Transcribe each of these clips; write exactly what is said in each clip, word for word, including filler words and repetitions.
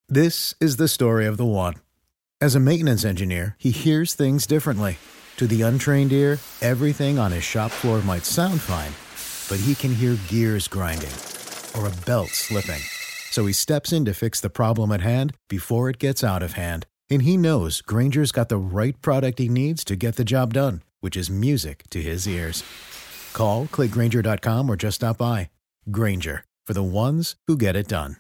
This is the story of the one. As a maintenance engineer, he hears things differently. To the untrained ear, everything on his shop floor might sound fine, but he can hear gears grinding or a belt slipping. So he steps in to fix the problem at hand before it gets out of hand. And he knows Grainger's got the right product he needs to get the job done, which is music to his ears. Call, click Grainger dot com, or just stop by. Grainger, for the ones who get it done.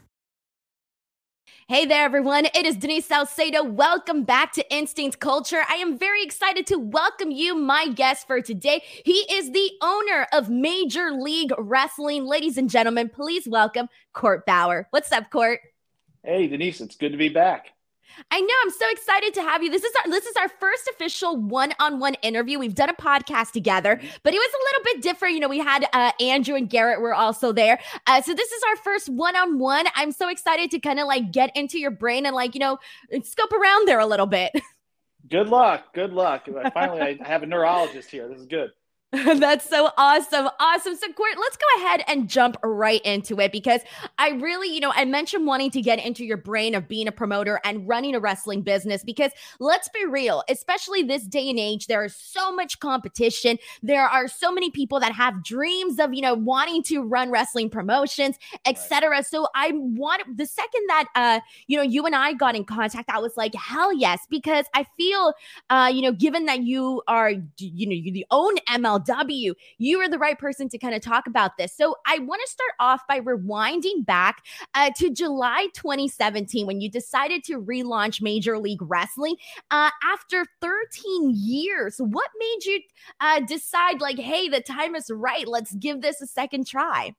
Hey there, everyone. It is Denise Salcedo. Welcome back to Instinct Culture. I am very excited to welcome you, my guest for today. He is the owner of Major League Wrestling. Ladies and gentlemen, please welcome Court Bauer. What's up, Court? Hey, Denise. It's good to be back. I know. I'm so excited to have you. This is our this is our first official one-on-one interview. We've done a podcast together, but it was a little bit different. You know, we had uh, Andrew and Garrett were also there. Uh, so this is our first one-on-one. I'm so excited to kind of like get into your brain and like, you know, scope around there a little bit. Good luck. Good luck. Finally, I have a neurologist here. This is good. That's so awesome. Awesome. So, Court, let's go ahead and jump right into it because I really, you know, I mentioned wanting to get into your brain of being a promoter and running a wrestling business because let's be real, especially this day and age, there is so much competition. There are so many people that have dreams of, you know, wanting to run wrestling promotions, et cetera. Right. So I want the second that, uh, you know, you and I got in contact, I was like, hell yes, because I feel, uh, you know, given that you are, you know, you own M L W, you are the right person to kind of talk about this. So I want to start off by rewinding back uh, to July twenty seventeen when you decided to relaunch Major League Wrestling uh, after thirteen years. What made you uh, decide like, hey, the time is right. Let's give this a second try.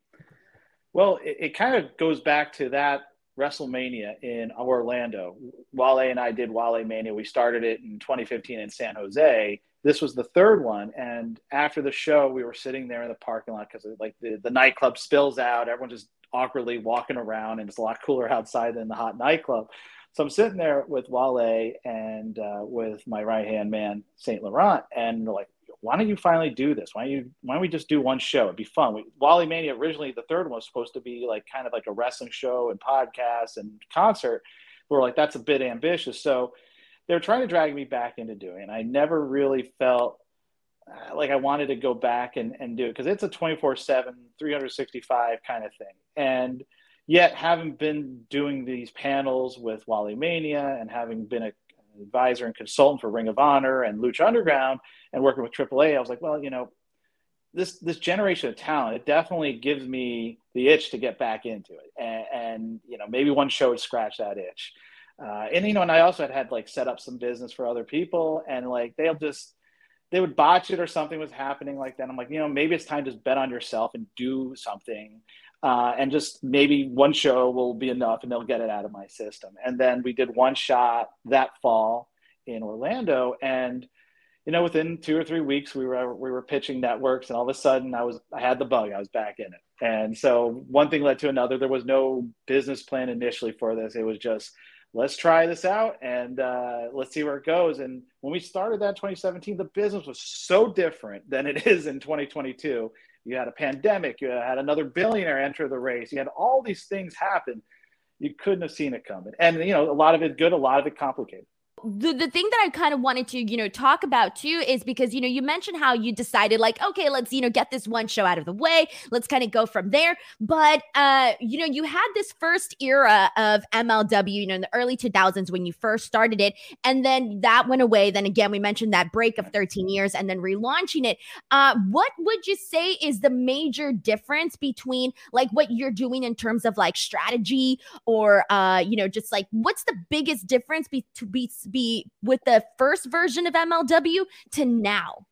Well, it, it kind of goes back to that WrestleMania in Orlando. Wale and I did Wale Mania. We started it in twenty fifteen in San Jose. This was the third one. And after the show, we were sitting there in the parking lot because like the, the nightclub spills out. Everyone just awkwardly walking around, and it's a lot cooler outside than the hot nightclub. So I'm sitting there with Wale and uh, with my right-hand man, Saint Laurent. And they're like, why don't you finally do this? Why don't you, why don't we just do one show? It'd be fun. We, Wale Mania, originally the third one was supposed to be like kind of like a wrestling show and podcast and concert. We're like, that's a bit ambitious. So they were trying to drag me back into doing it. And I never really felt uh, like I wanted to go back and, and do it because it's a twenty-four seven, three sixty-five kind of thing. And yet having been doing these panels with Wale Mania and having been a, an advisor and consultant for Ring of Honor and Lucha Underground and working with triple A, I was like, well, you know, this this generation of talent, it definitely gives me the itch to get back into it. And, and you know, maybe one show would scratch that itch. Uh, and, you know, and I also had had like set up some business for other people and like, they'll just, they would botch it or something was happening like that. I'm like, you know, maybe it's time to just bet on yourself and do something. Uh, and just maybe one show will be enough and they'll get it out of my system. And then we did one shot that fall in Orlando. And, you know, within two or three weeks, we were, we were pitching networks and all of a sudden I was, I had the bug, I was back in it. And so one thing led to another. There was no business plan initially for this. It was just, let's try this out and uh, let's see where it goes. And when we started that in twenty seventeen, the business was so different than it is in twenty twenty-two. You had a pandemic, you had another billionaire enter the race. You had all these things happen. You couldn't have seen it coming. And, you know, a lot of it good, a lot of it complicated. The, the thing that I kind of wanted to, you know, talk about too is because, you know, you mentioned how you decided like, okay, let's, you know, get this one show out of the way. Let's kind of go from there. But, uh, you know, you had this first era of M L W, you know, in the early two thousands when you first started it. And then that went away. Then again, we mentioned that break of thirteen years and then relaunching it. Uh, what would you say is the major difference between like what you're doing in terms of like strategy or, uh, you know, just like what's the biggest difference be- to be be with the first version of M L W to now?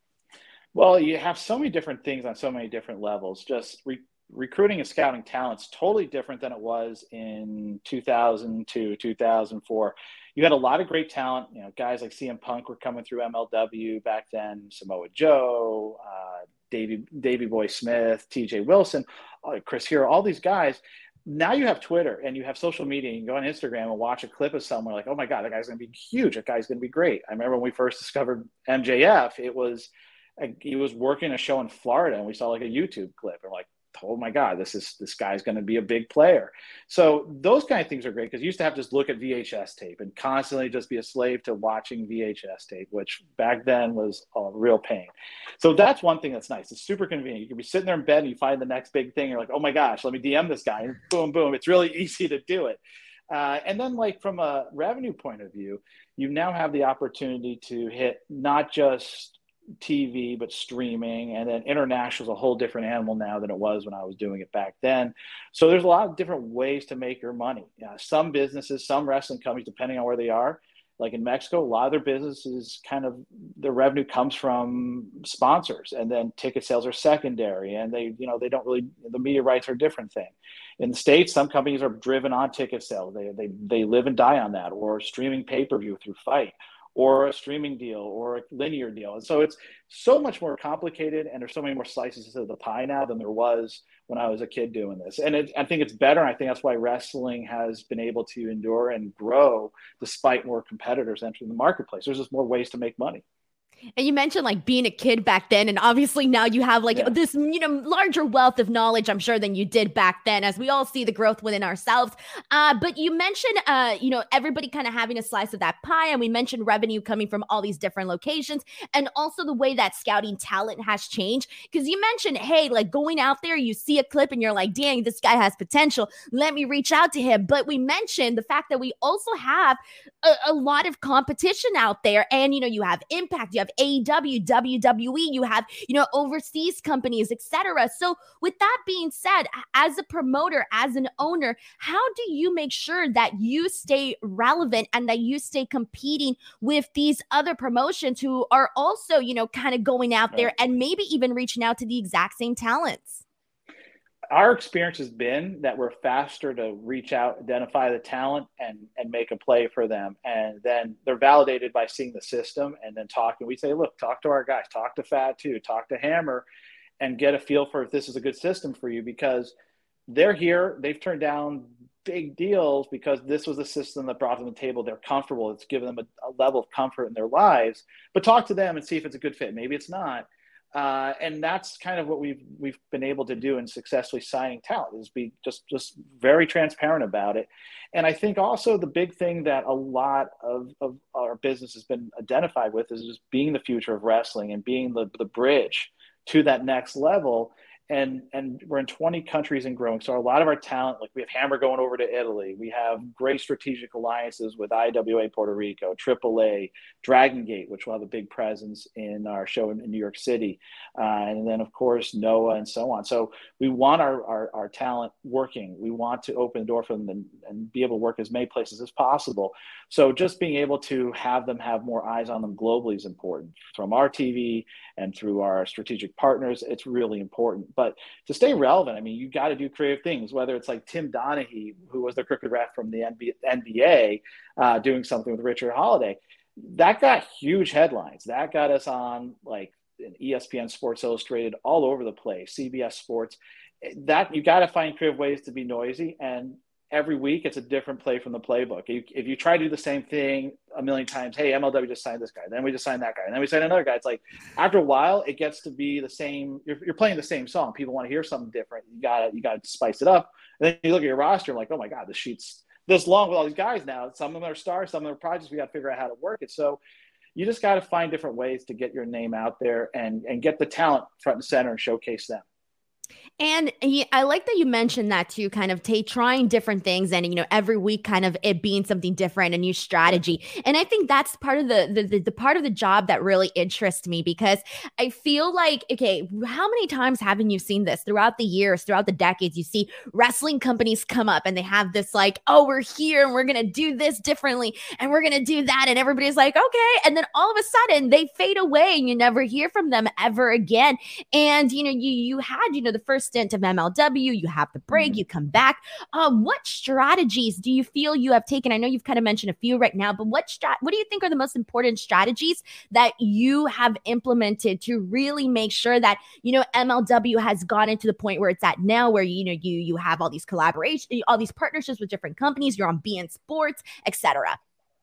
Well, you have so many different things on so many different levels. Just re- recruiting and scouting talent's totally different than it was in two thousand two, two thousand four. You had a lot of great talent. You know, guys like C M Punk were coming through M L W back then, Samoa Joe, uh, Davey, Davey Boy Smith, T J Wilson, uh, Chris Hero, all these guys. Now you have Twitter and you have social media. You can go on Instagram and watch a clip of someone like, oh my God, that guy's going to be huge. That guy's going to be great. I remember when we first discovered M J F, it was, he was working a show in Florida and we saw like a YouTube clip and we're like, oh my God, this is this guy's going to be a big player. So those kind of things are great because you used to have to just look at V H S tape and constantly just be a slave to watching V H S tape, which back then was a real pain. So that's one thing that's nice. It's super convenient. You can be sitting there in bed and you find the next big thing. You're like, oh my gosh, let me D M this guy, and boom, boom. It's really easy to do it. Uh, and then, like, from a revenue point of view, you now have the opportunity to hit not just T V, but streaming, and then international is a whole different animal now than it was when I was doing it back then. So there's a lot of different ways to make your money. Uh, some businesses, some wrestling companies, depending on where they are, like in Mexico, a lot of their businesses kind of their revenue comes from sponsors, and then ticket sales are secondary, and they, you know, they don't really, the media rights are a different thing. In the States, some companies are driven on ticket sales. They, they, they live and die on that, or streaming pay-per-view through Fight, or a streaming deal, or a linear deal. And so it's so much more complicated, and there's so many more slices of the pie now than there was when I was a kid doing this. And it, I think it's better. And I think that's why wrestling has been able to endure and grow despite more competitors entering the marketplace. There's just more ways to make money. And you mentioned like being a kid back then, and obviously now you have like yeah. this, you know, larger wealth of knowledge, I'm sure, than you did back then, as we all see the growth within ourselves. Uh, but you mentioned, uh, you know, everybody kind of having a slice of that pie, and we mentioned revenue coming from all these different locations, and also the way that scouting talent has changed. Because you mentioned, hey, like going out there, you see a clip and you're like, dang, this guy has potential. Let me reach out to him. But we mentioned the fact that we also have a, a lot of competition out there, and you know, you have Impact, you have A E W, W W E, you have, you know, overseas companies, et cetera. So with that being said, as a promoter, as an owner, how do you make sure that you stay relevant and that you stay competing with these other promotions who are also, you know, kind of going out there and maybe even reaching out to the exact same talents? Our experience has been that we're faster to reach out, identify the talent, and and make a play for them. And then they're validated by seeing the system and then talking. We say, look, talk to our guys, talk to Fatu, talk to Hammer, and get a feel for if this is a good system for you, because they're here. They've turned down big deals because this was a system that brought them to the table. They're comfortable. It's given them a, a level of comfort in their lives. But talk to them and see if it's a good fit. Maybe it's not. Uh, and that's kind of what we've we've been able to do in successfully signing talent, is be just just very transparent about it. And I think also the big thing that a lot of, of our business has been identified with is just being the future of wrestling and being the, the bridge to that next level. And and we're in twenty countries and growing. So a lot of our talent, like we have Hammer going over to Italy. We have great strategic alliances with I W A Puerto Rico, triple A, Dragon Gate, which will have a big presence in our show in, in New York City. Uh, and then, of course, Noah and so on. So we want our, our, our talent working. We want to open the door for them and, and be able to work as many places as possible. So just being able to have them have more eyes on them globally is important. From our T V and through our strategic partners, it's really important. But to stay relevant, I mean, you got to do creative things, whether it's like Tim Donaghy, who was the crooked ref from the N B A, uh, doing something with Richard Holiday. That got huge headlines. That got us on like E S P N, Sports Illustrated, all over the place, C B S Sports. That you got to find creative ways to be noisy, and every week it's a different play from the playbook. If, if you try to do the same thing a million times, hey, M L W just signed this guy, then we just signed that guy, and then we signed another guy. It's like after a while, it gets to be the same. You're, you're playing the same song. People want to hear something different. You got you got to spice it up. And then you look at your roster, and like, oh my God, the sheet's this long with all these guys now. Some of them are stars, some of them are projects. We got to figure out how to work it. So you just got to find different ways to get your name out there and and get the talent front and center and showcase them. And he, I like that you mentioned that too, kind of take trying different things, and you know, every week kind of it being something different, a new strategy. And I think that's part of the the, the the part of the job that really interests me, because I feel like, okay, how many times haven't you seen this throughout the years, throughout the decades? You see wrestling companies come up and they have this like, oh, we're here and we're gonna do this differently and we're gonna do that, and everybody's like, okay, and then all of a sudden they fade away and you never hear from them ever again. And you know, you you had you know the first stint of M L W, you have the break, you come back. Um, what strategies do you feel you have taken? I know you've kind of mentioned a few right now, but what strat- what do you think are the most important strategies that you have implemented to really make sure that, you know, M L W has gotten to the point where it's at now, where, you know, you you have all these collaborations, all these partnerships with different companies, you're on B N Sports, et cetera?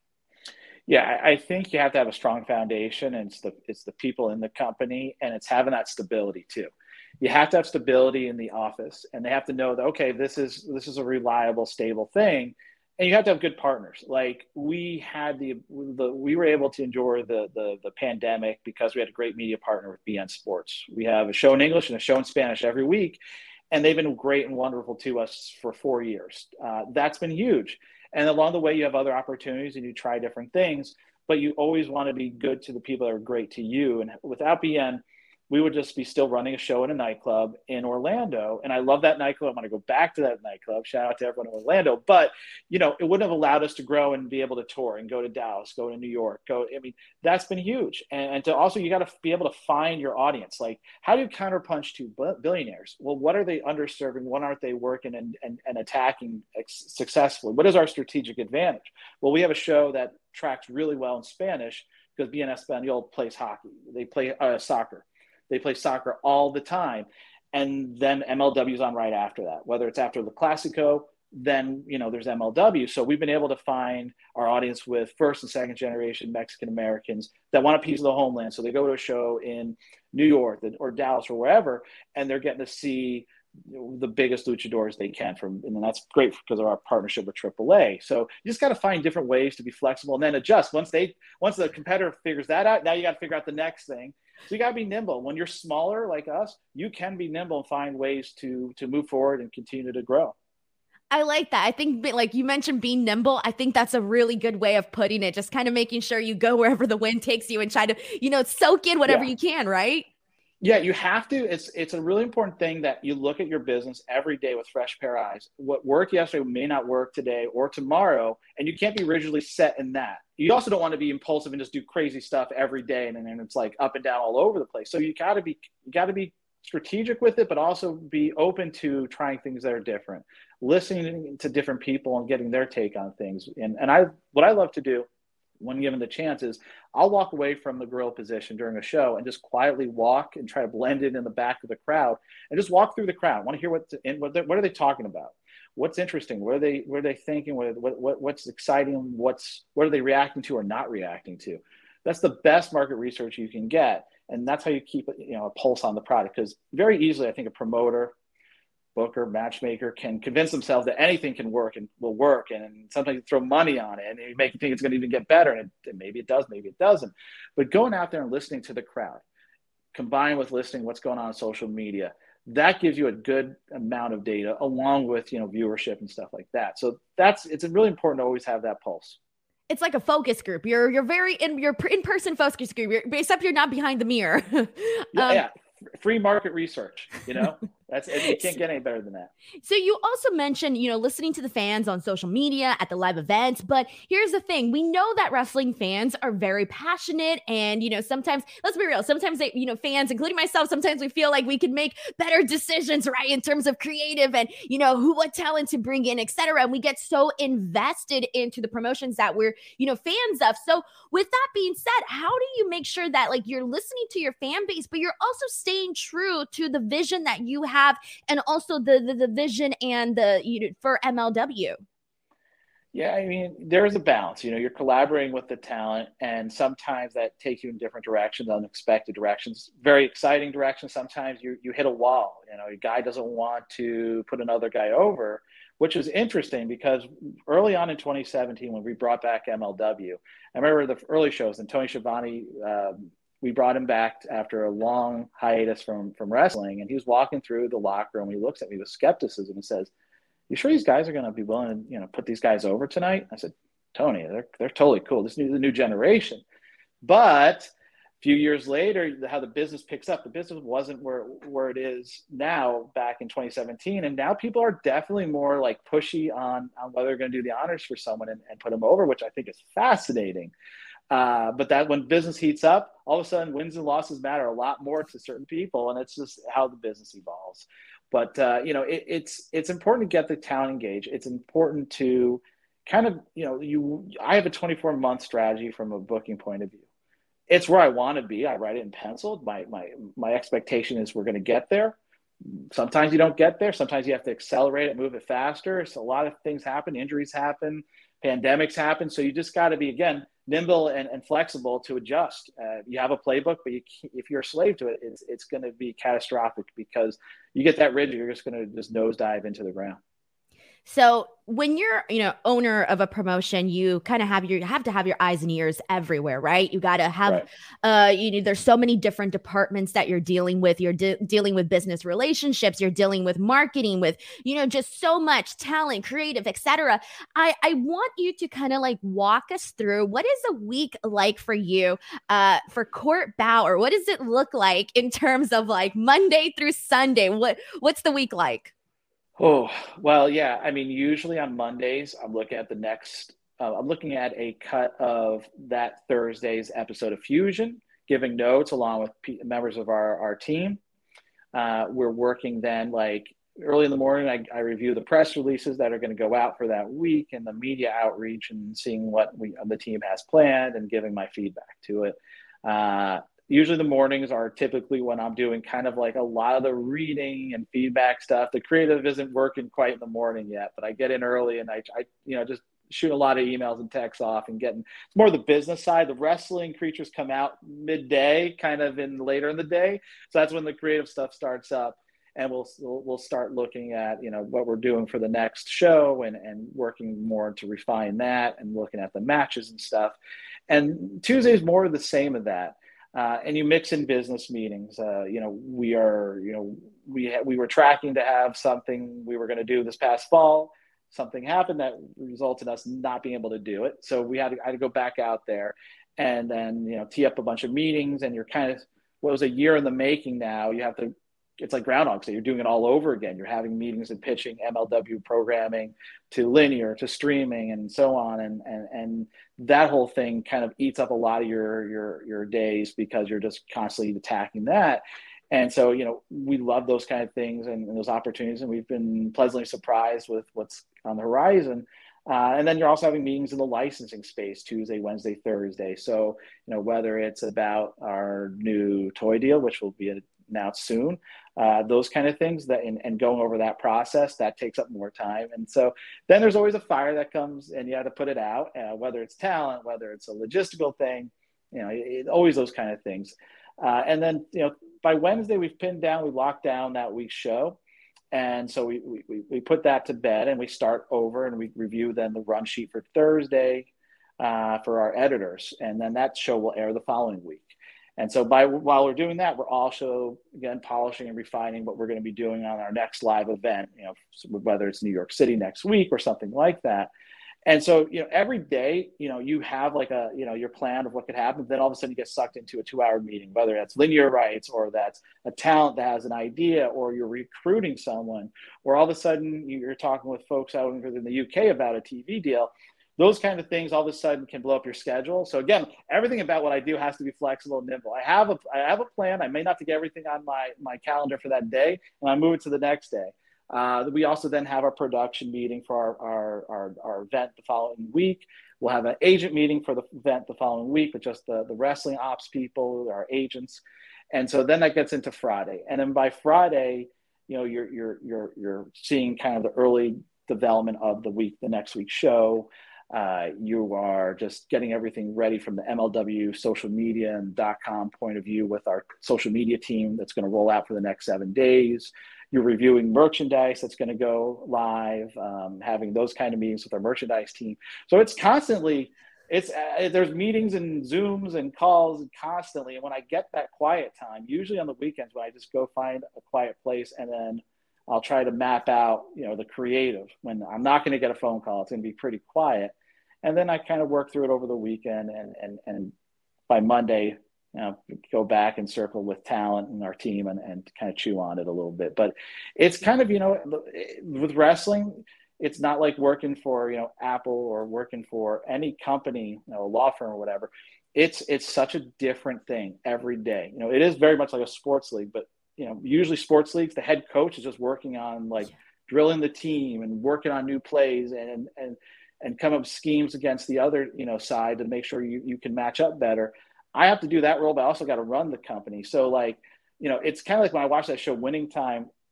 Yeah, I think you have to have a strong foundation, and it's the it's the people in the company, and it's having that stability too. You have to have stability in the office, and they have to know that, okay, this is this is a reliable, stable thing. And you have to have good partners. Like we had the, the we were able to endure the, the the pandemic because we had a great media partner with B N Sports. We have a show in English and a show in Spanish every week, and they've been great and wonderful to us for four years. Uh, that's been huge. And along the way, you have other opportunities and you try different things, but you always want to be good to the people that are great to you. And without B N, we would just be still running a show in a nightclub in Orlando. And I love that nightclub. I want to go back to that nightclub. Shout out to everyone in Orlando. But, you know, it wouldn't have allowed us to grow and be able to tour and go to Dallas, go to New York, go. I mean, that's been huge. And, and to also, you got to be able to find your audience. Like, how do you counterpunch to billionaires? Well, what are they underserving? What aren't they working and, and, and attacking successfully? What is our strategic advantage? Well, we have a show that tracks really well in Spanish because B N Español plays hockey. They play uh, soccer. They play soccer all the time. And then M L W is on right after that. Whether it's after the Classico, then, you know, there's M L W. So we've been able to find our audience with first and second generation Mexican Americans that want a piece of the homeland. So they go to a show in New York or Dallas or wherever, and they're getting to see the biggest luchadors they can from, and that's great because of our partnership with triple A. So you just got to find different ways to be flexible and then adjust. Once they, once the competitor figures that out, now you got to figure out the next thing. So you got to be nimble. When you're smaller like us, you can be nimble and find ways to to move forward and continue to grow. I like that. I think, like you mentioned, being nimble. I think that's a really good way of putting it. Just kind of making sure you go wherever the wind takes you and try to, you know, soak in whatever yeah. you can, right? Yeah, you have to. It's it's a really important thing that you look at your business every day with fresh pair of eyes. What worked yesterday may not work today or tomorrow, and you can't be rigidly set in that. You also don't want to be impulsive and just do crazy stuff every day, and then it's like up and down all over the place. So you got to be you got to be strategic with it, but also be open to trying things that are different, listening to different people and getting their take on things. And and I what I love to do when given the chance is I'll walk away from the grill position during a show and just quietly walk and try to blend in in the back of the crowd and just walk through the crowd. I want to hear what, what, what are they talking about? What's interesting? What are they, what are they thinking? What, what, what's exciting? What's, what are they reacting to or not reacting to? That's the best market research you can get. And that's how you keep, you know, a pulse on the product. Because very easily, I think a promoter, booker, matchmaker can convince themselves that anything can work and will work. And sometimes you throw money on it and you make you think it's going to even get better. And it, maybe it does, maybe it doesn't. But going out there and listening to the crowd, combined with listening what's going on on social media, that gives you a good amount of data along with, you know, viewership and stuff like that. So that's, it's really important to always have that pulse. It's like a focus group. You're, you're very in your in-person focus group, you're, except you're not behind the mirror. um, yeah, yeah. Free market research, you know, that's, you can't get any better than that. So you also mentioned, you know, listening to the fans on social media at the live events, but here's the thing. We know that wrestling fans are very passionate and, you know, sometimes, let's be real, sometimes they, you know, fans, including myself, sometimes we feel like we could make better decisions, right? In terms of creative and, you know, who, what talent to bring in, et cetera. And we get so invested into the promotions that we're, you know, fans of. So with that being said, how do you make sure that like you're listening to your fan base, but you're also staying true to the vision that you have and also the, the, the vision and the, you know, for M L W? Yeah, I mean, there's a balance. You know, you're collaborating with the talent, and sometimes that takes you in different directions, unexpected directions, very exciting directions. Sometimes you you hit a wall. You know, a guy doesn't want to put another guy over, which is interesting because early on in twenty seventeen, when we brought back M L W, I remember the early shows, and Tony Schiavone, um, we brought him back after a long hiatus from, from wrestling, and he was walking through the locker room. He looks at me with skepticism and says, "You sure these guys are going to be willing to, you know, put these guys over tonight?" I said, "Tony, they're they're totally cool. This is the new generation." But a few years later, how the business picks up, the business wasn't where where it is now back in twenty seventeen, and now people are definitely more like pushy on on whether they're going to do the honors for someone and, and put them over, which I think is fascinating. Uh, but that when business heats up, all of a sudden wins and losses matter a lot more to certain people, and it's just how the business evolves. But, uh, you know, it, it's it's important to get the talent engaged. It's important to kind of, you know, you. I have a twenty-four month strategy from a booking point of view. It's where I want to be. I write it in pencil. My my my expectation is we're going to get there. sometimes you don't get there. Sometimes you have to accelerate it, move it faster. So a lot of things happen, injuries happen, pandemics happen. So you just got to be, again, nimble and, and flexible to adjust. Uh, you have a playbook, but you, if you're a slave to it, it's, it's going to be catastrophic, because you get that rigid, you're just going to just nosedive into the ground. So when you're, you know, owner of a promotion, you kind of have your, you have to have your eyes and ears everywhere, right? You got to have, right. uh, you know, there's so many different departments that you're dealing with. You're de- dealing with business relationships. You're dealing with marketing, with, you know, just so much talent, creative, et cetera. I, I want you to kind of like walk us through, what is a week like for you, uh, for Court Bauer? What does it look like in terms of like Monday through Sunday? What, what's the week like? Oh, well, yeah. I mean, usually on Mondays, I'm looking at the next, uh, I'm looking at a cut of that Thursday's episode of Fusion, giving notes along with p- members of our, our team. Uh, we're working then like early in the morning, I, I review the press releases that are going to go out for that week and the media outreach, and seeing what we, the team has planned and giving my feedback to it. Uh, Usually the mornings are typically when I'm doing kind of like a lot of the reading and feedback stuff. The creative isn't working quite in the morning yet, but I get in early and I, I you know, just shoot a lot of emails and texts off and getting, it's more the business side. The wrestling creatures come out midday, kind of in later in the day. So that's when the creative stuff starts up, and we'll, we'll, we'll start looking at, you know, what we're doing for the next show, and, and working more to refine that, and looking at the matches and stuff. And Tuesday's more of the same of that. Uh, and you mix in business meetings. Uh, you know, we are, you know, we ha- we were tracking to have something we were going to do this past fall. Something happened that resulted in us not being able to do it. So we had to, I had to go back out there, and then, you know, tee up a bunch of meetings. And you're kind of, what was a year in the making now, you have to, it's like Groundhog Day. You're doing it all over again. You're having meetings and pitching M L W programming to linear, to streaming, and so on. And, and, and that whole thing kind of eats up a lot of your, your, your days, because you're just constantly attacking that. And so, you know, we love those kind of things and, and those opportunities. And we've been pleasantly surprised with what's on the horizon. Uh, and then you're also having meetings in the licensing space, Tuesday, Wednesday, Thursday. So, you know, whether it's about our new toy deal, which will be announced soon, uh, those kind of things, that and, and going over that process, that takes up more time. And so then there's always a fire that comes, and you have to put it out, uh, whether it's talent, whether it's a logistical thing, you know, it, it, always those kind of things. Uh, and then, you know, by Wednesday, we've pinned down, we locked down that week's show. And so we, we, we put that to bed, and we start over, and we review then the run sheet for Thursday uh, for our editors. And then that show will air the following week. And so by while we're doing that, we're also, again, polishing and refining what we're going to be doing on our next live event, you know, whether it's New York City next week or something like that. And so, you know, every day, you know, you have like a, you know, your plan of what could happen. Then all of a sudden you get sucked into a two hour meeting, whether that's linear rights, or that's a talent that has an idea, or you're recruiting someone, or all of a sudden you're talking with folks out in the U K about a T V deal. Those kind of things all of a sudden can blow up your schedule. So again, everything about what I do has to be flexible and nimble. I have a, I have a plan. I may not get everything on my, my calendar for that day, and I move it to the next day. Uh, we also then have our production meeting for our, our, our, our event the following week. We'll have an agent meeting for the event the following week with just the, the wrestling ops people, our agents. And so then that gets into Friday. And then by Friday, you know, you're, you're, you're, you're seeing kind of the early development of the week, the next week's show. Uh, you are just getting everything ready from the M L W social media and .com point of view with our social media team that's going to roll out for the next seven days. You're reviewing merchandise that's going to go live, um, having those kind of meetings with our merchandise team. So it's constantly, it's uh, there's meetings and Zooms and calls constantly. And when I get that quiet time, usually on the weekends, when I just go find a quiet place, and then I'll try to map out, you know, the creative. When I'm not going to get a phone call, it's going to be pretty quiet. And then I kind of work through it over the weekend, and and and by Monday, you know, go back and circle with talent and our team, and, and kind of chew on it a little bit. But it's kind of, you know, with wrestling, it's not like working for, you know, Apple or working for any company, you know, a law firm or whatever. It's it's such a different thing every day. You know, it is very much like a sports league, but, you know, usually sports leagues, the head coach is just working on like drilling the team and working on new plays and and and come up with schemes against the other, you know, side to make sure you, you can match up better. I have to do that role, but I also got to run the company. So like, you know, it's kind of like when I watch that show Winning Time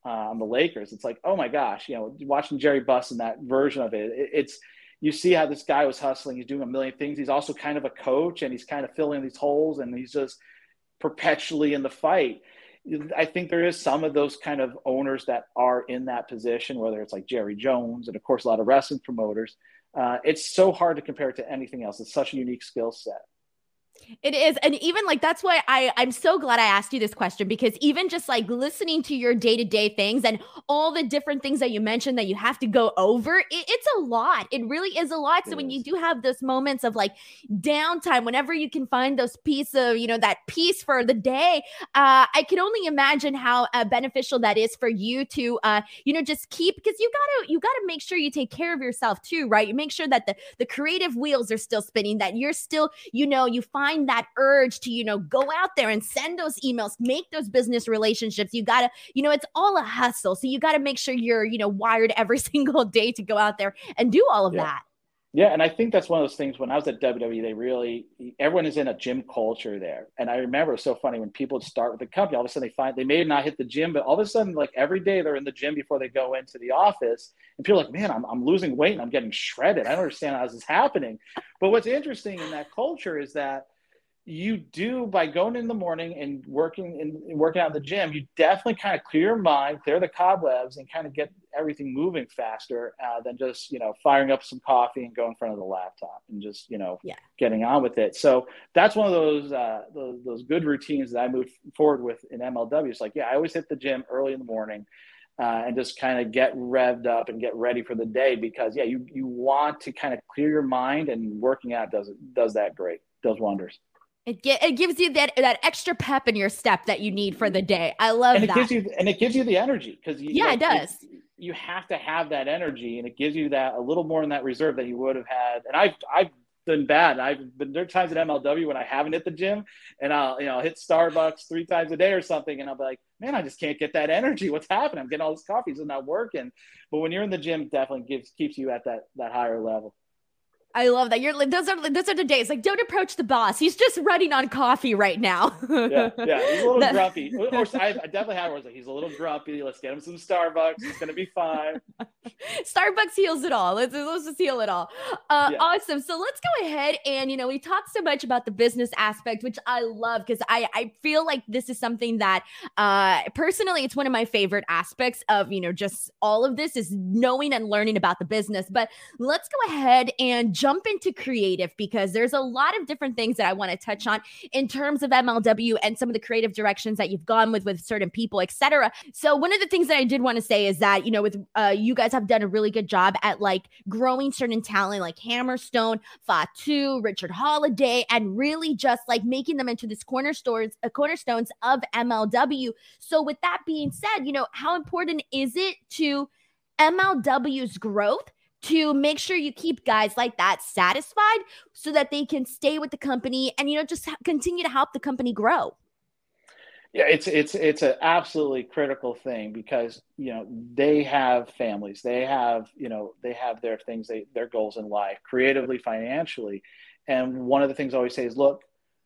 uh, on the Lakers. It's like, oh my gosh, you know, watching Jerry Buss in that version of it, it it's, you see how this guy was hustling. He's doing a million things. He's also kind of a coach, and he's kind of filling these holes, and he's just perpetually in the fight. I think there is some of those kind of owners that are in that position, whether it's like Jerry Jones and, of course, a lot of wrestling promoters. Uh, it's so hard to compare it to anything else. It's such a unique skill set. It is. And even like, that's why I, I'm so glad I asked you this question, because even just like listening to your day-to-day things and all the different things that you mentioned that you have to go over, it, it's a lot. It really is a lot. So when you do have those moments of like downtime, whenever you can find those piece of, you know, that piece for the day, uh, I can only imagine how uh, beneficial that is for you to, uh, you know, just keep, because you gotta, you gotta make sure you take care of yourself too, right? You make sure that the, the creative wheels are still spinning, that you're still, you know, you find that urge to, you know, go out there and send those emails, make those business relationships. You got to, you know, it's all a hustle. So you got to make sure you're, you know, wired every single day to go out there and do all of yeah. that. Yeah. And I think that's one of those things. When I was at W W E, they really, everyone is in a gym culture there. And I remember it was so funny when people would start with the company, all of a sudden they find they may not hit the gym, but all of a sudden, like every day they're in the gym before they go into the office, and people are like, man, I'm, I'm losing weight and I'm getting shredded. I don't understand how this is happening. But what's interesting in that culture is that you do, by going in the morning and working and working out in the gym, you definitely kind of clear your mind, clear the cobwebs, and kind of get everything moving faster uh, than just, you know, firing up some coffee and go in front of the laptop and just, you know, yeah. getting on with it. So that's one of those, uh, those, those good routines that I moved forward with in M L W. It's like, yeah, I always hit the gym early in the morning uh, and just kind of get revved up and get ready for the day, because yeah, you, you want to kind of clear your mind, and working out does it, does that great, does wonders. It, ge- it gives you that that extra pep in your step that you need for the day. I love and it that. Gives you, and it gives you the energy, because yeah, like, it does. It, you have to have that energy, and it gives you that a little more in that reserve that you would have had. And I've I've been bad. I've been there are times at M L W when I haven't hit the gym, and I'll you know hit Starbucks three times a day or something, and I'll be like, man, I just can't get that energy. What's happening? I'm getting all this coffee, it's not working. But when you're in the gym, it definitely gives keeps you at that that higher level. I love that. You're like, those are those are the days. Like, don't approach the boss. He's just running on coffee right now. yeah, yeah. He's a little that... grumpy. Or, or I, I definitely had where I was like, he's a little grumpy. Let's get him some Starbucks. It's gonna be fine. Starbucks heals it all. Let's let's just heal it all. Uh, yeah. Awesome. So let's go ahead and you know we talked so much about the business aspect, which I love, because I I feel like this is something that uh personally it's one of my favorite aspects of you know just all of this is knowing and learning about the business. But let's go ahead and jump into creative, because there's a lot of different things that I want to touch on in terms of M L W and some of the creative directions that you've gone with with certain people, et cetera. So one of the things that I did want to say is that, you know, with uh, you guys have done a really good job at like growing certain talent like Hammerstone, Fatu, Richard Holiday, and really just like making them into this cornerstones, uh, cornerstones of M L W. So with that being said, you know, how important is it to M L W's growth to make sure you keep guys like that satisfied so that they can stay with the company and, you know, just continue to help the company grow? Yeah, it's it's it's an absolutely critical thing, because you know they have families, they have you know they have their things, they their goals in life, creatively, financially, and one of the things I always say is, look,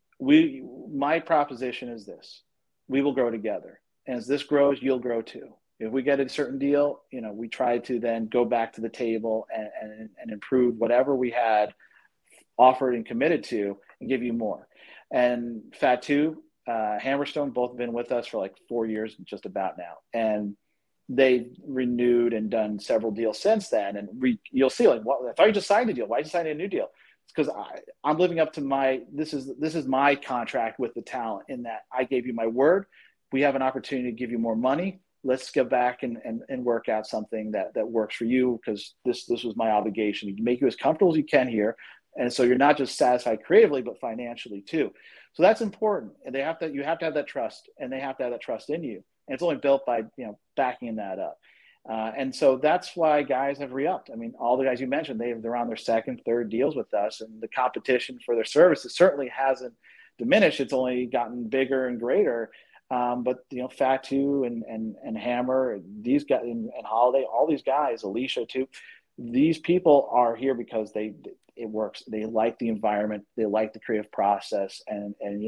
we my proposition is this: we will grow together, and as this grows, you'll grow too. If we get a certain deal, you know, we try to then go back to the table and and, and improve whatever we had offered and committed to, and give you more. And Fatu, Uh, Hammerstone, both been with us for like four years, just about now, and they've renewed and done several deals since then. And we, you'll see, like, what, I thought you just signed a deal. Why did you sign a new deal? It's because I'm living up to my. This is this is my contract with the talent, in that I gave you my word. We have an opportunity to give you more money. Let's go back and and, and work out something that that works for you, because this this was my obligation to make you as comfortable as you can here. And so you're not just satisfied creatively, but financially too. So that's important. And they have to, you have to have that trust, and they have to have that trust in you. And it's only built by, you know, backing that up. Uh, and so that's why guys have re-upped. I mean, all the guys you mentioned, they, they're on their second, third deals with us, and the competition for their services certainly hasn't diminished. It's only gotten bigger and greater. Um, but, you know, Fatu and, and, and Hammer, these guys, and, and Holiday, all these guys, Alicia too, these people are here because they, it works. They like the environment. They like the creative process. And, and, you know,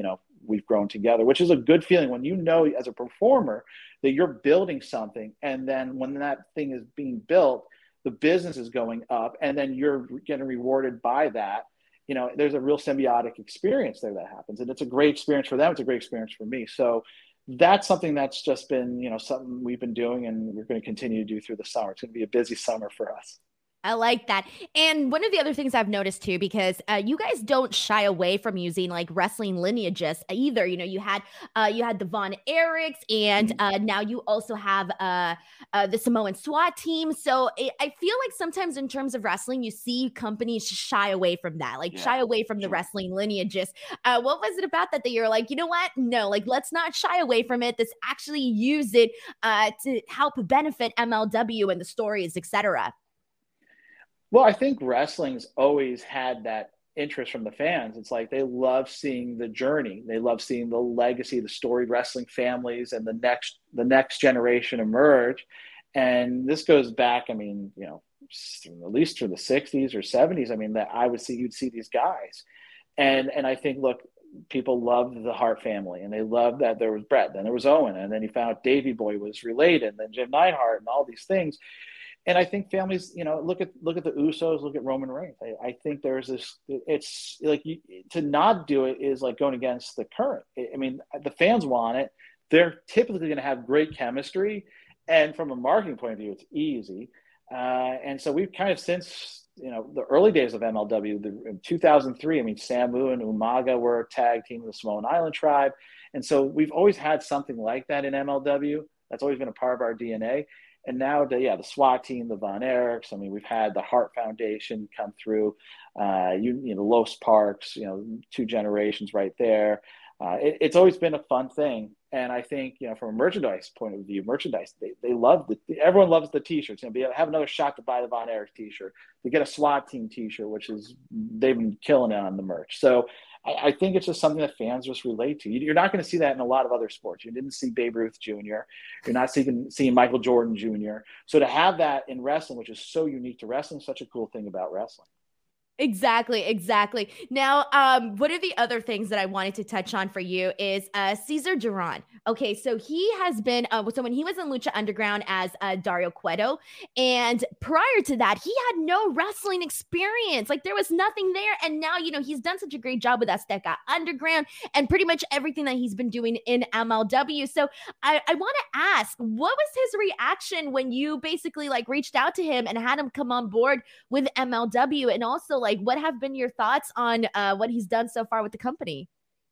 we've grown together, which is a good feeling when you know as a performer that you're building something. And then when that thing is being built, the business is going up and then you're getting rewarded by that. You know, there's a real symbiotic experience there that happens. And it's a great experience for them. It's a great experience for me. So that's something that's just been, you know, something we've been doing and we're going to continue to do through the summer. It's going to be a busy summer for us. I like that. And one of the other things I've noticed too, because uh, you guys don't shy away from using like wrestling lineages either. You know, you had uh, you had the Von Erichs, and uh, now you also have uh, uh, the Samoan SWAT team. So it, I feel like sometimes in terms of wrestling, you see companies shy away from that, like yeah, shy away from the sure. wrestling lineages. Uh, what was it about that that you're like, you know what? No, like let's not shy away from it. Let's actually use it uh, to help benefit M L W and the stories, et cetera. Well, I think wrestling's always had that interest from the fans. It's like they love seeing the journey. They love seeing the legacy, the storied wrestling families, and the next the next generation emerge. And this goes back, I mean, you know, at least through the sixties or seventies. I mean, that I would see you'd see these guys, and and I think, look, people loved the Hart family, and they loved that there was Bret, then there was Owen, and then you found out Davey Boy was related, and then Jim Neidhart, and all these things. And I think families, you know, look at look at the Usos, look at Roman Reigns. I, I think there's this. It's like you, to not do it is like going against the current. I mean, the fans want it. They're typically going to have great chemistry, and from a marketing point of view, it's easy. Uh, and so we've kind of since you know the early days of M L W, the, in two thousand three. I mean, Samu and Umaga were a tag team of the Samoan Island tribe, and so we've always had something like that in M L W. That's always been a part of our D N A. And now, the, yeah, the SWAT team, the Von Erichs. I mean, we've had the Hart Foundation come through. Uh, you, you know, Los Parks. You know, two generations right there. Uh, it, it's always been a fun thing, and I think you know, from a merchandise point of view, merchandise they they love the everyone loves the T-shirts. You know, be have another shot to buy the Von Erich T-shirt. To get a SWAT team T-shirt, which is they've been killing it on the merch. So. I think it's just something that fans just relate to. You're not going to see that in a lot of other sports. You didn't see Babe Ruth Junior You're not seeing, seeing Michael Jordan Junior So to have that in wrestling, which is so unique to wrestling, is such a cool thing about wrestling. Exactly, exactly. Now, um, one of the other things that I wanted to touch on for you is uh, Cesar Duran. Okay, so he has been, uh, so when he was in Lucha Underground as uh, Dario Cueto, and prior to that, he had no wrestling experience. Like there was nothing there. And now, you know, he's done such a great job with Azteca Underground and pretty much everything that he's been doing in M L W. So I, I want to ask, what was his reaction when you basically like reached out to him and had him come on board with M L W? And also, like, what have been your thoughts on uh, what he's done so far with the company?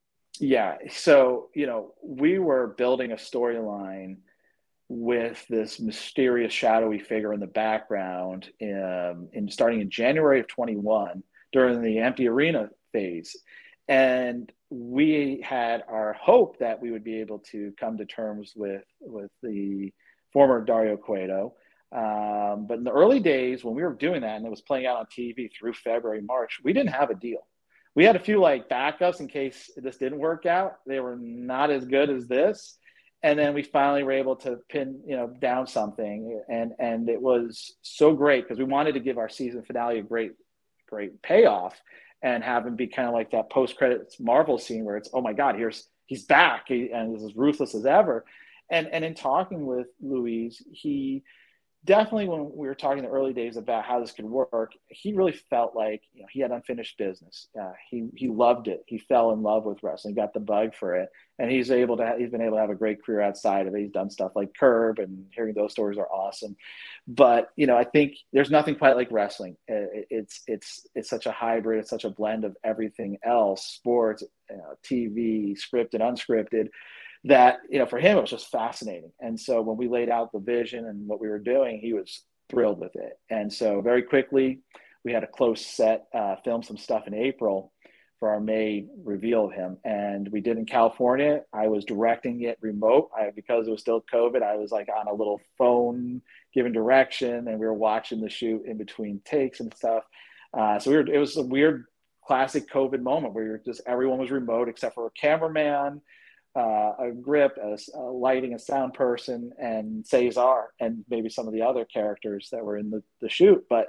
Yeah. So, you know, we were building a storyline with this mysterious shadowy figure in the background um, in starting in January of twenty-one during the empty arena phase. And we had our hope that we would be able to come to terms with, with the former Dario Cueto. Um, but in the early days when we were doing that and it was playing out on T V through February, March, we didn't have a deal. We had a few like backups in case this didn't work out. They were not as good as this. And then we finally were able to pin, you know, down something. And, and it was so great because we wanted to give our season finale a great, great payoff and have him be kind of like that post-credits Marvel scene where it's, oh my God, here's, he's back. He, and he's as ruthless as ever. And, and in talking with Luis, he, definitely when we were talking in the early days about how this could work, he really felt like you know, he had unfinished business. Uh, he he loved it. He fell in love with wrestling, got the bug for it, and he's able to. Ha- he's been able to have a great career outside of it. He's done stuff like Curb, and hearing those stories are awesome. But you know, I think there's nothing quite like wrestling. It, it's it's it's such a hybrid. It's such a blend of everything else: sports, you know, T V, scripted, unscripted. That, you know, for him, it was just fascinating. And so when we laid out the vision and what we were doing, he was thrilled with it. And so very quickly, we had a close set, uh, film some stuff in April for our May reveal of him. And we did in California. I was directing it remote. I, because it was still COVID, I was like on a little phone giving direction, and we were watching the shoot in between takes and stuff. Uh, so we were, it was a weird classic COVID moment where you're just, everyone was remote except for a cameraman, Uh, a grip, a, a lighting, a sound person, and Cesar, and maybe some of the other characters that were in the, the shoot. But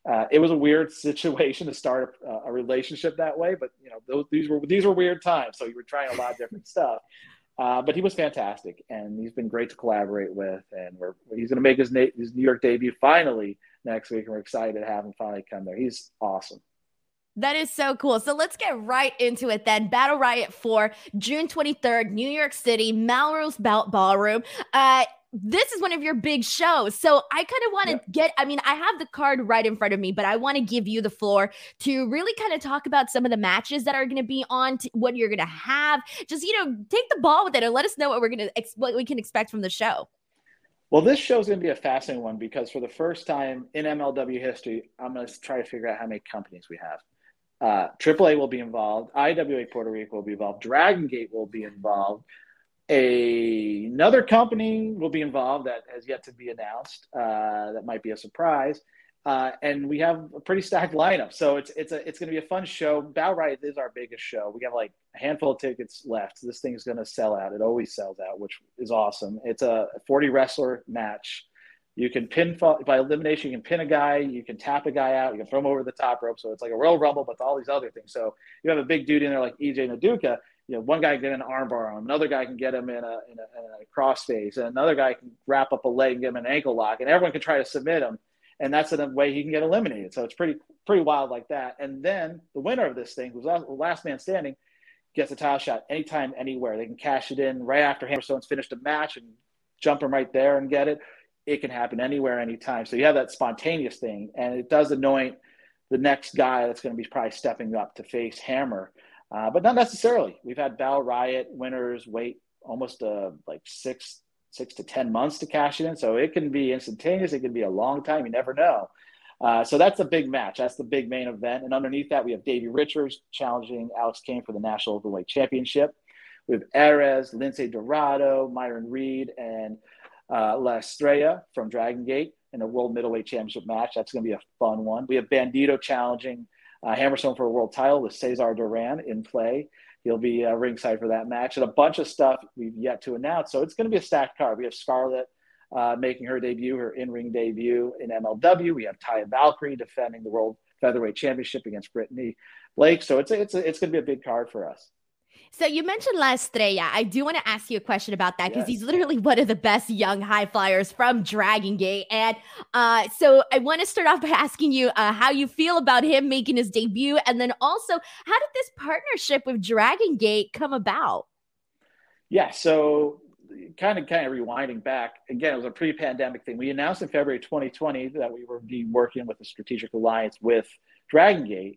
Uh, it was a weird situation to start a, a relationship that way, but you know, those, these were these were weird times. So you were trying a lot of different stuff. Uh, but he was fantastic, and he's been great to collaborate with. And we're he's going to make his, na- his New York debut finally next week, and we're excited to have him finally come there. He's awesome. That is so cool. So let's get right into it then. Battle Riot four, June twenty-third, New York City, Melrose Ballroom. Uh, this is one of your big shows. So I kind of want to yeah. get, I mean, I have the card right in front of me, but I want to give you the floor to really kind of talk about some of the matches that are going to be on, t- what you're going to have. Just, you know, take the ball with it and let us know what we're going to, ex- what we can expect from the show. Well, this show is going to be a fascinating one because for the first time in M L W history, I'm going to try to figure out how many companies we have. Uh, triple A will be involved. I W A Puerto Rico will be involved. Dragon Gate will be involved. A, another company will be involved that has yet to be announced. Uh, that might be a surprise. Uh, and we have a pretty stacked lineup. So it's it's a it's going to be a fun show. Battle Riot is our biggest show. We have like a handful of tickets left. This thing's going to sell out. It always sells out, which is awesome. It's a forty wrestler match. You can pin by elimination. You can pin a guy. You can tap a guy out. You can throw him over the top rope. So it's like a Royal Rumble, but all these other things. So you have a big dude in there like E J Naduka. You know, one guy can get an armbar on him. Another guy can get him in a, in a, in a crossface. And another guy can wrap up a leg and get him an ankle lock. And everyone can try to submit him. And that's a way he can get eliminated. So it's pretty pretty wild like that. And then the winner of this thing, who's the last man standing, gets a title shot anytime, anywhere. They can cash it in right after Hammerstone's finished a match and jump him right there and get it. It can happen anywhere, anytime. So you have that spontaneous thing, and it does anoint the next guy that's going to be probably stepping up to face Hammer. Uh, but not necessarily. We've had Battle Riot winners wait almost uh, like six six to ten months to cash it in. So it can be instantaneous. It can be a long time. You never know. Uh, so that's a big match. That's the big main event. And underneath that, we have Davey Richards challenging Alex Kane for the National Openweight Championship. We have Ares, Lince Dorado, Myron Reed, and uh, La Estrella from Dragon Gate in a World Middleweight Championship match. That's going to be a fun one. We have Bandito challenging uh, Hammerstone for a world title with Cesar Duran in play. He'll be uh, ringside for that match, and a bunch of stuff we've yet to announce. So it's going to be a stacked card. We have Scarlett uh, making her debut, her in-ring debut in M L W. We have Taya Valkyrie defending the World Featherweight Championship against Brittany Blake. So it's a, it's a, it's going to be a big card for us. So you mentioned La Estrella. I do want to ask you a question about that because yes. he's literally one of the best young high flyers from Dragon Gate. And uh, so I want to start off by asking you uh, how you feel about him making his debut. And then also, how did this partnership with Dragon Gate come about? Yeah, so kind of kind of rewinding back, again, it was a pre-pandemic thing. We announced in February twenty twenty that we would be working with a strategic alliance with Dragon Gate.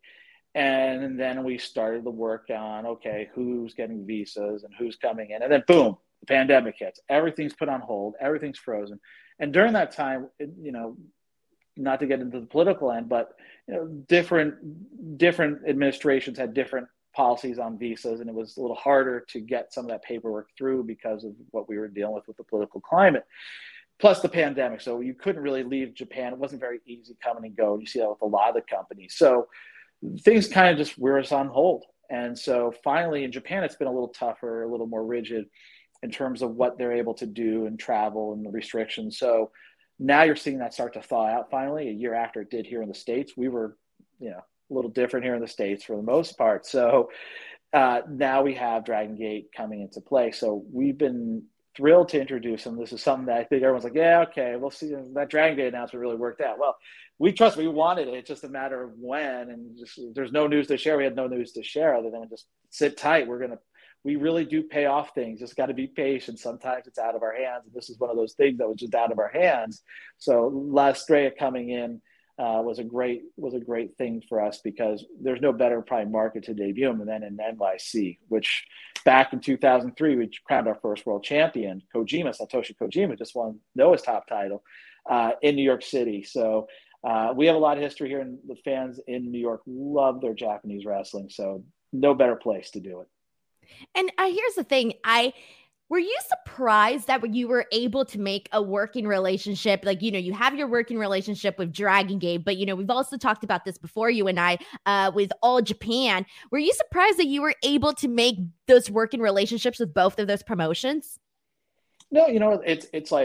And then we started the work on, okay, who's getting visas and who's coming in. And then boom, the pandemic hits. Everything's put on hold. Everything's frozen. And during that time, you know, not to get into the political end, but you know, different different administrations had different policies on visas. And it was a little harder to get some of that paperwork through because of what we were dealing with with the political climate. Plus the pandemic. So you couldn't really leave Japan. It wasn't very easy coming and go. You see that with a lot of the companies. So things kind of just were us on hold. And so finally in Japan, it's been a little tougher, a little more rigid in terms of what they're able to do and travel and the restrictions. So now you're seeing that start to thaw out finally a year after it did here in the States. We were, you know, a little different here in the States for the most part. So uh, now we have Dragon Gate coming into play. So we've been thrilled to introduce them. This is something that I think everyone's like, yeah, okay, we'll see. That Dragon Gate announcement really worked out. Well, we trust, we wanted it. It's just a matter of when, and just there's no news to share. We had no news to share other than just sit tight. We're going to, we really do pay off things. Just got to be patient. Sometimes it's out of our hands. And this is one of those things that was just out of our hands. So La Estrella coming in uh, was a great, was a great thing for us because there's no better probably market to debut him than in N Y C, which back in two thousand three, we crowned our first world champion. Kojima, Satoshi Kojima just won Noah's top title uh, in New York City. So uh, we have a lot of history here, and the fans in New York love their Japanese wrestling. So no better place to do it. And uh, here's the thing. I, were you surprised that you were able to make a working relationship? Like, you know, you have your working relationship with Dragon Gate, but, you know, we've also talked about this before, you and I, uh, with All Japan. Were you surprised that you were able to make those working relationships with both of those promotions? No, you know, it's, it's like,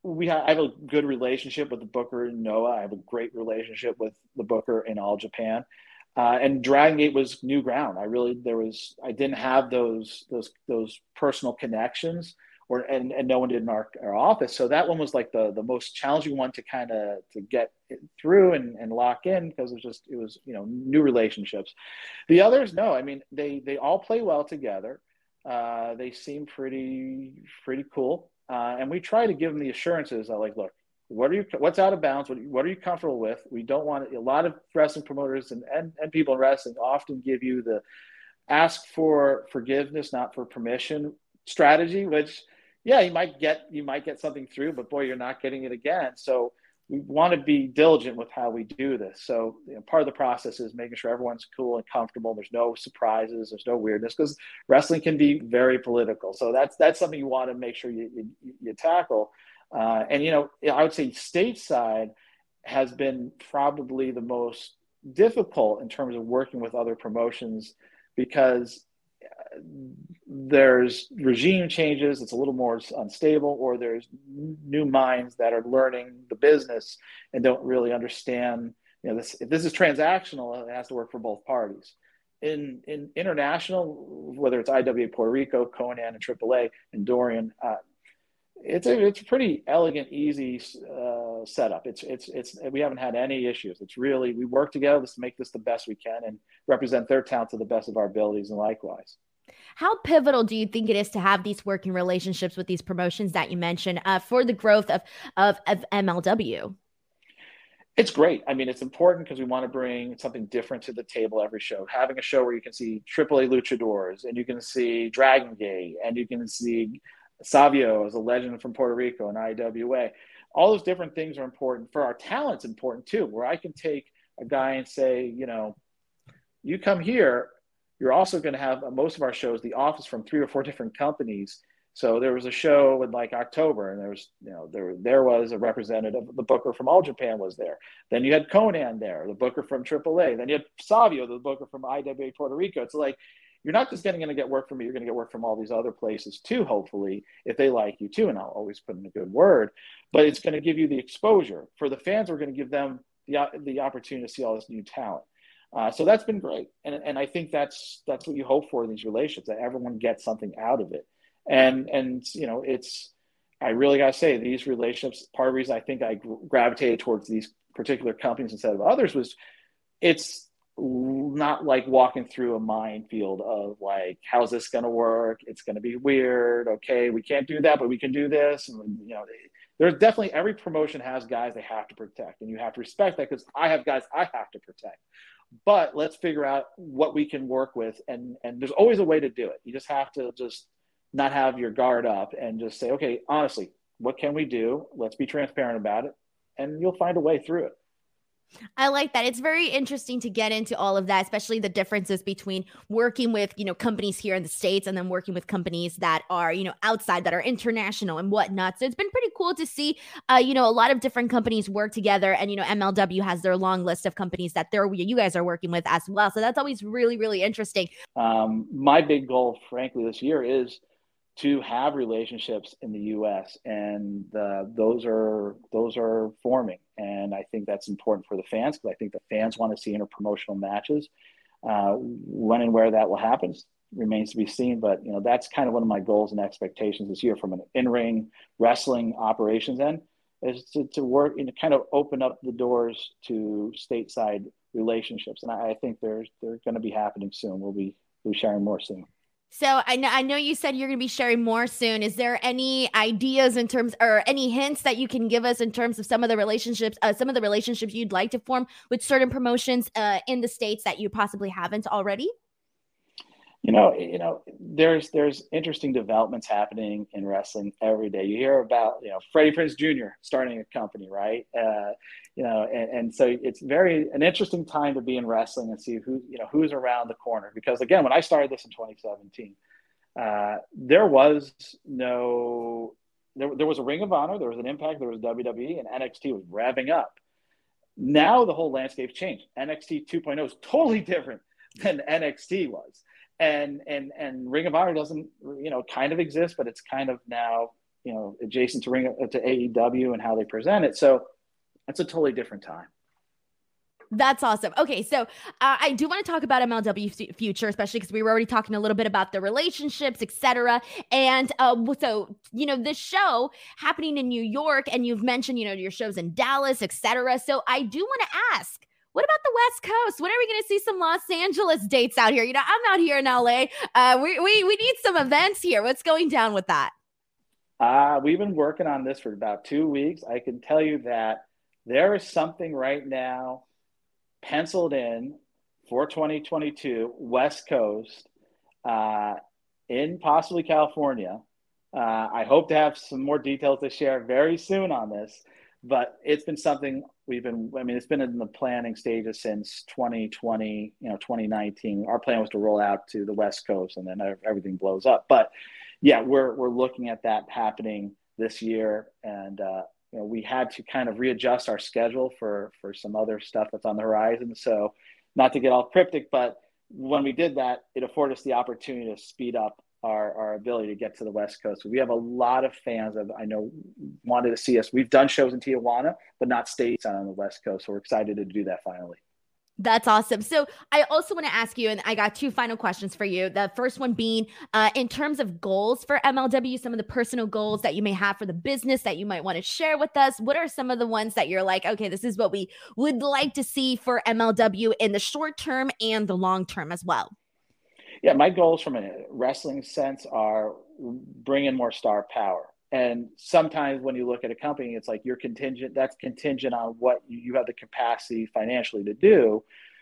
we have, I have a good relationship with the booker in Noah. I have a great relationship with the booker in All Japan. Uh, and Dragon Gate was new ground. I really, there was, I didn't have those, those, those personal connections, or, and, and no one did in our, our office. So that one was like the, the most challenging one to kind of, to get through and, and lock in, because it was just, it was, you know, new relationships. The others, no, I mean, they, they all play well together. Uh, they seem pretty, pretty cool. Uh, and we try to give them the assurances that, like, look, what are you, what's out of bounds? What, what are you comfortable with? We don't want a lot of wrestling promoters and, and, and people in wrestling often give you the ask for forgiveness, not for permission strategy, which, yeah, you might get, you might get something through, but boy, you're not getting it again. So we want to be diligent with how we do this. So, you know, part of the process is making sure everyone's cool and comfortable. There's no surprises. There's no weirdness, because wrestling can be very political. So that's, that's something you want to make sure you, you, you tackle. Uh, and, you know, I would say stateside has been probably the most difficult in terms of working with other promotions, because there's regime changes, it's a little more unstable, or there's new minds that are learning the business and don't really understand, you know, this, if this is transactional, it has to work for both parties. In in international, whether it's I W A Puerto Rico, Conan and triple A and Dorian, uh, it's a it's a pretty elegant, easy uh, setup. It's it's it's we haven't had any issues. It's really, we work together to make this the best we can and represent their talent to the best of our abilities, and likewise. How pivotal do you think it is to have these working relationships with these promotions that you mentioned uh, for the growth of, of, of M L W? It's great. I mean, it's important because we want to bring something different to the table every show. Having a show where you can see triple A luchadors, and you can see Dragon Gate, and you can see Savio as a legend from Puerto Rico and I W A. All those different things are important. For our talent's important too, where I can take a guy and say, you know, you come here, you're also going to have, uh, most of our shows, the office from three or four different companies. So there was a show in like October, and there was, you know, there, there was a representative, the booker from All Japan was there. Then you had Conan there, the booker from triple A. Then you had Savio, the booker from I W A Puerto Rico. It's like, you're not just getting going to get work from me, you're going to get work from all these other places too, hopefully, if they like you too. And I'll always put in a good word, but it's going to give you the exposure. For the fans, we're going to give them the, the opportunity to see all this new talent. Uh, so that's been great. And, and I think that's, that's what you hope for in these relationships, that everyone gets something out of it. And, and, you know, it's, I really got to say, these relationships, part of the reason I think I gravitated towards these particular companies instead of others was, it's not like walking through a minefield of like, how's this going to work? It's going to be weird. Okay, we can't do that, but we can do this. And, you know, there's definitely, every promotion has guys they have to protect, and you have to respect that, because I have guys I have to protect. But let's figure out what we can work with. And, and there's always a way to do it. You just have to just not have your guard up and just say, okay, honestly, what can we do? Let's be transparent about it. And you'll find a way through it. I like that. It's very interesting to get into all of that, especially the differences between working with, you know, companies here in the States and then working with companies that are, you know, outside, that are international and whatnot. So it's been pretty cool to see, uh, you know, a lot of different companies work together. And, you know, M L W has their long list of companies that they're, you guys are working with as well. So that's always really, really interesting. Um, my big goal, frankly, this year is to have relationships in the U S, and uh, those are those are forming, and I think that's important for the fans, because I think the fans want to see interpromotional matches. Uh, when and where that will happen remains to be seen, but you know, that's kind of one of my goals and expectations this year from an in-ring wrestling operations end, is to, to work and kind of open up the doors to stateside relationships, and I, I think there's they're going to be happening soon. We'll be we'll be sharing more soon. So I know I know you said you're going to be sharing more soon. Is there any ideas in terms, or any hints that you can give us in terms of some of the relationships, uh, some of the relationships you'd like to form with certain promotions uh, in the States that you possibly haven't already? You know, you know, there's there's interesting developments happening in wrestling every day. You hear about, you know, Freddie Prinze Junior starting a company, right? Uh, you know, and, and so it's very an interesting time to be in wrestling and see who, you know, who's around the corner. Because again, when I started this in twenty seventeen, uh, there was no, there, there was a Ring of Honor, there was an Impact, there was W W E, and N X T was revving up. Now the whole landscape's changed. N X T two point oh is totally different than N X T was. And and and Ring of Honor doesn't, you know, kind of exist, but it's kind of now, you know, adjacent to ring to A E W and how they present it. So it's a totally different time. That's awesome. Okay, so uh, I do want to talk about M L W f- future, especially because we were already talking a little bit about the relationships, et cetera. And uh, so, you know, this show happening in New York, and you've mentioned, you know, your shows in Dallas, et cetera. So I do want to ask, what about the West Coast? When are we going to see some Los Angeles dates out here? You know, I'm out here in L A. Uh, we, we, we need some events here. What's going down with that? Uh, we've been working on this for about two weeks. I can tell you that there is something right now penciled in for twenty twenty-two, West Coast, uh, in possibly California. Uh, I hope to have some more details to share very soon on this, but it's been something we've been, I mean, it's been in the planning stages since twenty twenty, you know, twenty nineteen. Our plan was to roll out to the West Coast and then everything blows up. But yeah, we're, we're looking at that happening this year. And, uh, you know, we had to kind of readjust our schedule for, for some other stuff that's on the horizon. So not to get all cryptic, but when we did that, it afforded us the opportunity to speed up our, our ability to get to the West Coast. So we have a lot of fans that I know wanted to see us. We've done shows in Tijuana, but not stateside on the West Coast. So we're excited to do that finally. That's awesome. So I also want to ask you, and I got two final questions for you. The first one being, uh, in terms of goals for M L W, some of the personal goals that you may have for the business that you might want to share with us. What are some of the ones that you're like, okay, this is what we would like to see for M L W in the short term and the long term as well? Yeah, my goals from a wrestling sense are bring in more star power. And sometimes when you look at a company, it's like you're contingent, that's contingent on what you have the capacity financially to do.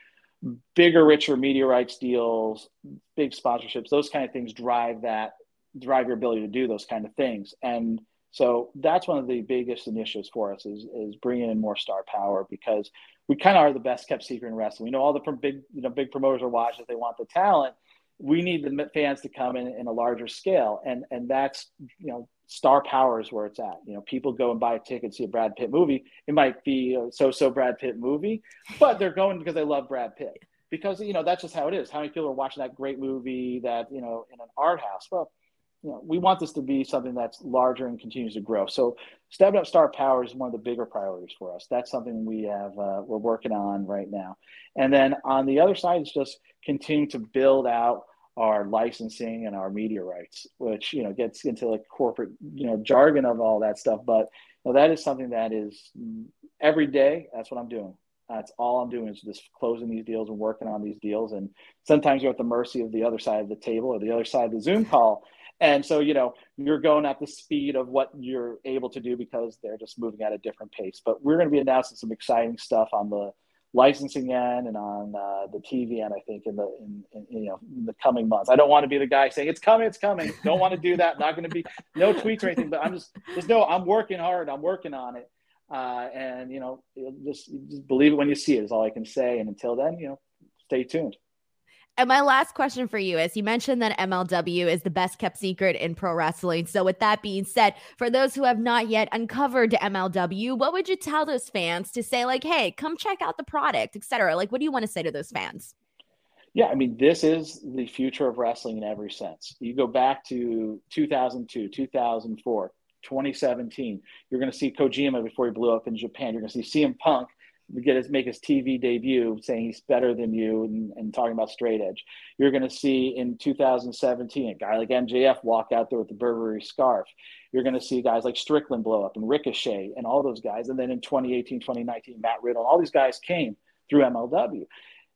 Bigger, richer media rights deals, big sponsorships, those kind of things drive that, drive your ability to do those kind of things. And so that's one of the biggest initiatives for us is, is bringing in more star power, because we kind of are the best kept secret in wrestling. We know all the big, you know, big promoters are watching, they want the talent. We need the fans to come in in a larger scale. And, and that's, you know, star power is where it's at. You know, people go and buy a ticket to see a Brad Pitt movie. It might be a so-so Brad Pitt movie, but they're going because they love Brad Pitt. Because, you know, that's just how it is. How many people are watching that great movie that, you know, in an art house? Well, you know, we want this to be something that's larger and continues to grow. So stepping up star power is one of the bigger priorities for us. That's something we have, uh, we're working on right now. And then on the other side is just continue to build out our licensing and our media rights, which, you know, gets into like corporate, you know, jargon of all that stuff. But you know, that is something that is every day. That's what I'm doing. That's all I'm doing is just closing these deals and working on these deals. And sometimes you're at the mercy of the other side of the table or the other side of the Zoom call. And so, you know, you're going at the speed of what you're able to do because they're just moving at a different pace. But we're going to be announcing some exciting stuff on the licensing end and on uh, the T V end, I think, in the in, in you know in the coming months. I don't want to be the guy saying it's coming, it's coming. Don't want to do that. Not going to be no tweets or anything. But I'm just just know I'm working hard. I'm working on it, uh, and you know, just, just believe it when you see it is all I can say. And until then, you know, stay tuned. And my last question for you is, you mentioned that M L W is the best kept secret in pro wrestling. So with that being said, for those who have not yet uncovered M L W, what would you tell those fans to say like, hey, come check out the product, et cetera? Like, what do you want to say to those fans? Yeah, I mean, this is the future of wrestling in every sense. You go back to two thousand two, two thousand four, twenty seventeen, you're going to see Kojima before he blew up in Japan. You're going to see C M Punk get his make his T V debut saying he's better than you and, and talking about straight edge. You're going to see in two thousand seventeen a guy like M J F walk out there with the Burberry scarf. You're going to see guys like Strickland blow up and Ricochet and all those guys. And then in twenty eighteen, twenty nineteen, Matt Riddle, all these guys came through M L W.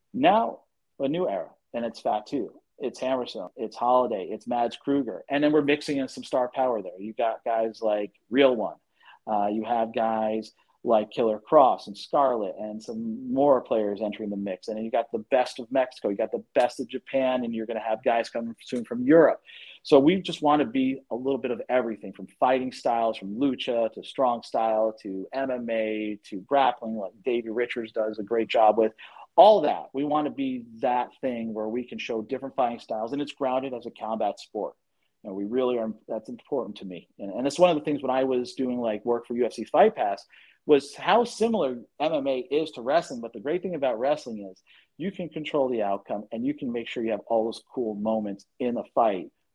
Now a new era, and it's Fatu, it's Hammerstone, it's Holiday, it's Mads Kruger. And then we're mixing in some star power there. You got guys like Real One. Uh, you have guys like Killer Cross and Scarlet and some more players entering the mix. And then you got the best of Mexico, you got the best of Japan, and you're going to have guys coming soon from Europe. So we just want to be a little bit of everything, from fighting styles, from lucha to strong style to M M A to grappling, like Davey Richards does a great job with. All that. We want to be that thing where we can show different fighting styles, and it's grounded as a combat sport. You know, we really are, that's important to me. And, and it's one of the things when I was doing like work for U F C Fight Pass was how similar M M A is to wrestling. But the great thing about wrestling is you can control the outcome and you can make sure you have all those cool moments in a fight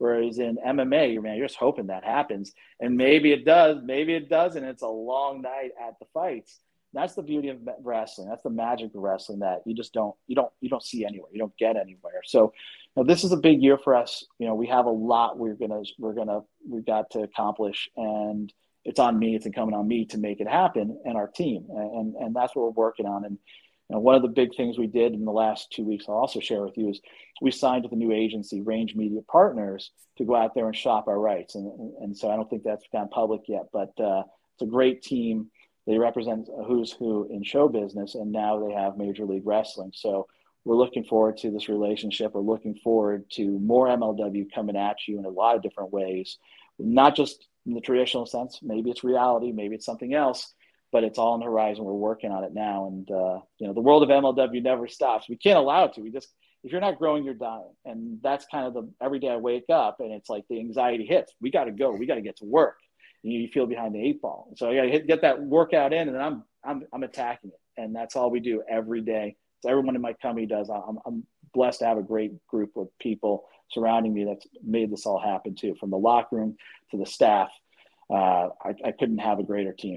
Whereas in M M A, man, you're just hoping that happens. And maybe it does, maybe it doesn't. It's a long night at the fights. That's the beauty of wrestling. That's the magic of wrestling that you just don't, you don't, you don't see anywhere. You don't get anywhere. So, you know, this is a big year for us. You know, we have a lot we're gonna, we're gonna, we got to accomplish, and it's on me. It's incumbent on me to make it happen, and our team, and and that's what we're working on. And you know, one of the big things we did in the last two weeks, I'll also share with you, is we signed with a new agency, Range Media Partners, to go out there and shop our rights. And and, and so I don't think that's gone public yet, but uh, it's a great team. They represent a who's who in show business, and now they have Major League Wrestling. So we're looking forward to this relationship. We're looking forward to more M L W coming at you in a lot of different ways, not just in the traditional sense. Maybe it's reality, maybe it's something else, but it's all on the horizon. We're working on it now. And, uh, you know, the world of M L W never stops. We can't allow it to. We just, if you're not growing, you're dying. And that's kind of the, every day I wake up and it's like the anxiety hits. We got to go. We got to get to work. And you feel behind the eight ball. So I got to get that workout in, and then I'm, I'm, I'm attacking it. And that's all we do every day. So everyone in my company does. I'm, I'm blessed to have a great group of people surrounding me that's made this all happen too, from the locker room to the staff. Uh, I, I couldn't have a greater team.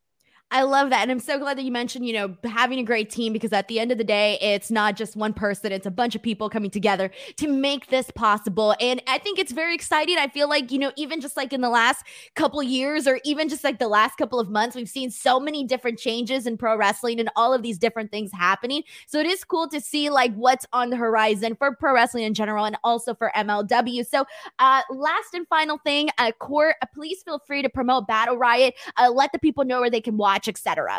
I love that. And I'm so glad that you mentioned, you know, having a great team, because at the end of the day, it's not just one person. It's a bunch of people coming together to make this possible. And I think it's very exciting. I feel like, you know, even just like in the last couple of years, or even just like the last couple of months, we've seen so many different changes in pro wrestling and all of these different things happening. So it is cool to see like what's on the horizon for pro wrestling in general, and also for M L W. So uh, last and final thing, uh, Court, uh, please feel free to promote Battle Riot. Uh, let the people know where they can watch, et cetera.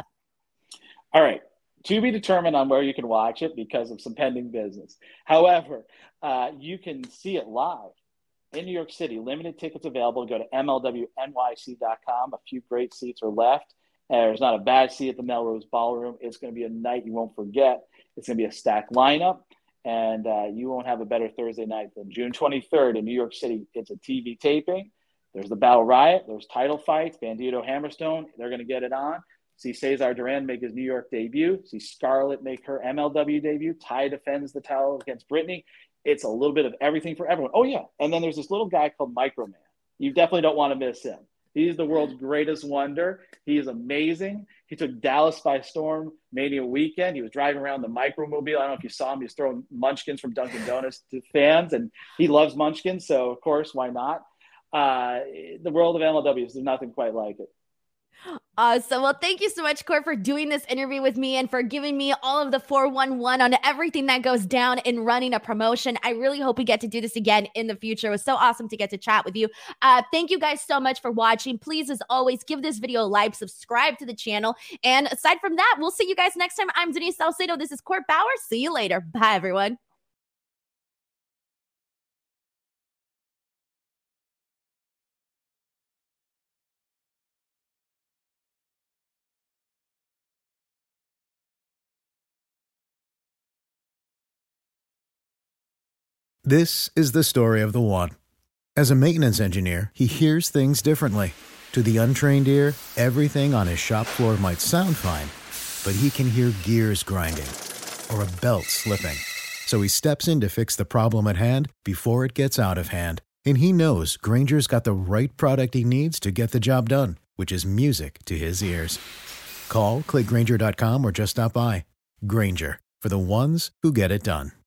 All right. To be determined on where you can watch it because of some pending business. However, uh, you can see it live in New York City. Limited tickets available. Go to M L W N Y C dot com. A few great seats are left. Uh, there's not a bad seat at the Melrose Ballroom. It's going to be a night you won't forget. It's going to be a stacked lineup, and uh, you won't have a better Thursday night than June twenty-third in New York City. It's a T V taping. There's the Battle Riot. There's title fights. Bandito Hammerstone, they're going to get it on. See Cesar Duran make his New York debut. See Scarlett make her M L W debut. Ty defends the title against Brittany. It's a little bit of everything for everyone. Oh, yeah. And then there's this little guy called Microman. You definitely don't want to miss him. He's the world's greatest wonder. He is amazing. He took Dallas by storm Mania weekend. He was driving around the Micromobile. I don't know if you saw him. He was throwing munchkins from Dunkin' Donuts to fans, and he loves munchkins. So, of course, why not? Uh, the world of M L W, there's nothing quite like it. Awesome. Well, thank you so much, Court, for doing this interview with me and for giving me all of the four one one on everything that goes down in running a promotion. I really hope we get to do this again in the future. It was so awesome to get to chat with you. Uh, thank you guys so much for watching. Please, as always, give this video a like, subscribe to the channel. And aside from that, we'll see you guys next time. I'm Denise Salcedo. This is Court Bauer. See you later. Bye, everyone. This is the story of the one. As a maintenance engineer, he hears things differently. To the untrained ear, everything on his shop floor might sound fine, but he can hear gears grinding or a belt slipping. So he steps in to fix the problem at hand before it gets out of hand. And he knows Grainger's got the right product he needs to get the job done, which is music to his ears. Call, click Grainger dot com, or just stop by. Grainger, for the ones who get it done.